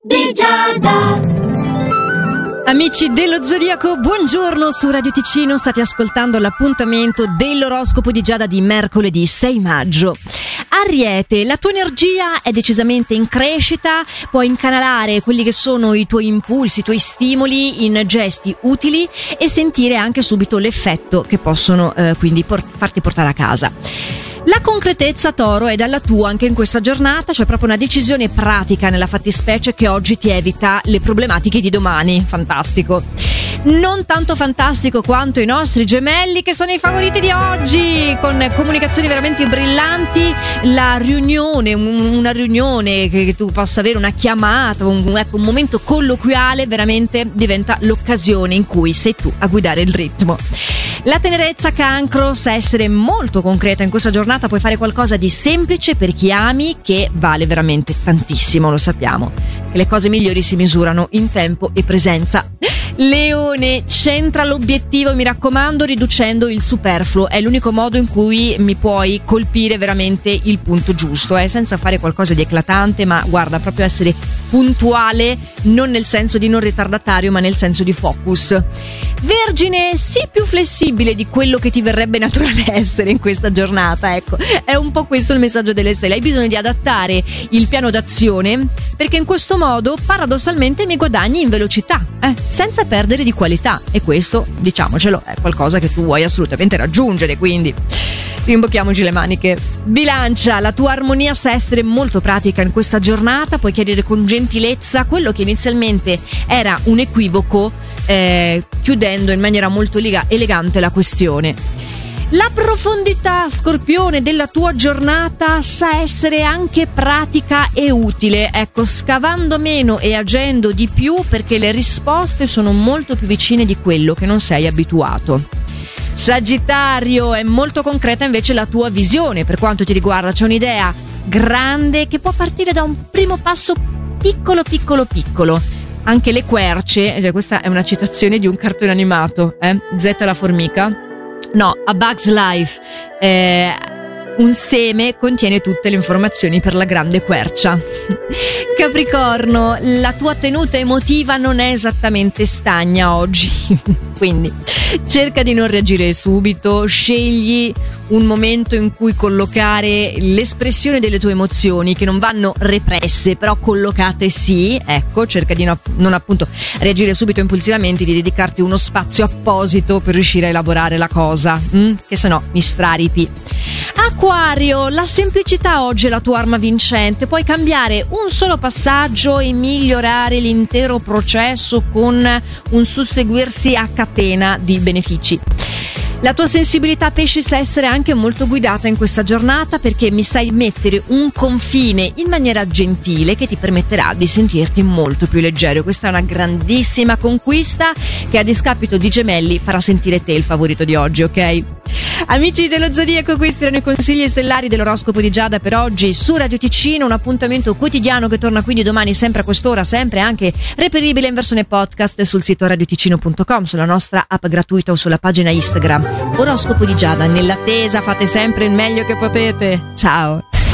di Giada. Amici dello Zodiaco, buongiorno su Radio Ticino, state ascoltando l'appuntamento dell'oroscopo di Giada di mercoledì 6 maggio. Ariete, la tua energia è decisamente in crescita, puoi incanalare quelli che sono i tuoi impulsi, i tuoi stimoli in gesti utili e sentire anche subito l'effetto che possono quindi farti portare a casa. La concretezza, Toro, è dalla tua anche in questa giornata, c'è proprio una decisione pratica nella fattispecie che oggi ti evita le problematiche di domani. Fantastico. Non tanto fantastico quanto i nostri gemelli, che sono i favoriti di oggi, con comunicazioni veramente brillanti. La riunione, una riunione che tu possa avere, una chiamata, un momento colloquiale veramente diventa l'occasione in cui sei tu a guidare il ritmo. La tenerezza, Cancro, sa essere molto concreta in questa giornata, puoi fare qualcosa di semplice per chi ami che vale veramente tantissimo, lo sappiamo. Che le cose migliori si misurano in tempo e presenza. Leone, centra l'obiettivo, mi raccomando, riducendo il superfluo, è l'unico modo in cui mi puoi colpire veramente il punto giusto, senza fare qualcosa di eclatante, ma guarda, proprio essere puntuale, non nel senso di non ritardatario, ma nel senso di focus. Vergine, sii più flessibile di quello che ti verrebbe naturale essere in questa giornata, ecco, è un po' questo il messaggio delle stelle, hai bisogno di adattare il piano d'azione, perché in questo modo paradossalmente mi guadagni in velocità, senza perdere di qualità, e questo, diciamocelo, è qualcosa che tu vuoi assolutamente raggiungere, quindi rimbocchiamoci le maniche. Bilancia, la tua armonia sa essere molto pratica in questa giornata, puoi chiarire con gentilezza quello che inizialmente era un equivoco, chiudendo in maniera molto elegante la questione. La profondità, Scorpione, della tua giornata sa essere anche pratica e utile, ecco, scavando meno e agendo di più, perché le risposte sono molto più vicine di quello che non sei abituato. Sagittario, è molto concreta invece la tua visione per quanto ti riguarda, c'è un'idea grande che può partire da un primo passo piccolo. Anche le querce, cioè questa è una citazione di un cartone animato, Z la formica? No, A Bug's Life. Un seme contiene tutte le informazioni per la grande quercia. Capricorno, la tua tenuta emotiva non è esattamente stagna oggi, quindi cerca di non reagire subito, scegli un momento in cui collocare l'espressione delle tue emozioni, che non vanno represse, però collocate sì, ecco, cerca di non appunto reagire subito impulsivamente, di dedicarti uno spazio apposito per riuscire a elaborare la cosa, che sennò mi straripi. Acquario, la semplicità oggi è la tua arma vincente, puoi cambiare un solo passaggio e migliorare l'intero processo con un susseguirsi a catena di benefici. La tua sensibilità, Pesci, sa essere anche molto guidata in questa giornata, perché mi sai mettere un confine in maniera gentile che ti permetterà di sentirti molto più leggero. Questa è una grandissima conquista che, a discapito di Gemelli, farà sentire te il favorito di oggi, ok? Amici dello Zodiaco, questi erano i consigli stellari dell'oroscopo di Giada per oggi su Radio Ticino, un appuntamento quotidiano che torna quindi domani sempre a quest'ora, sempre anche reperibile in versione podcast sul sito radioticino.com, sulla nostra app gratuita o sulla pagina Instagram. Oroscopo di Giada, nell'attesa fate sempre il meglio che potete. Ciao!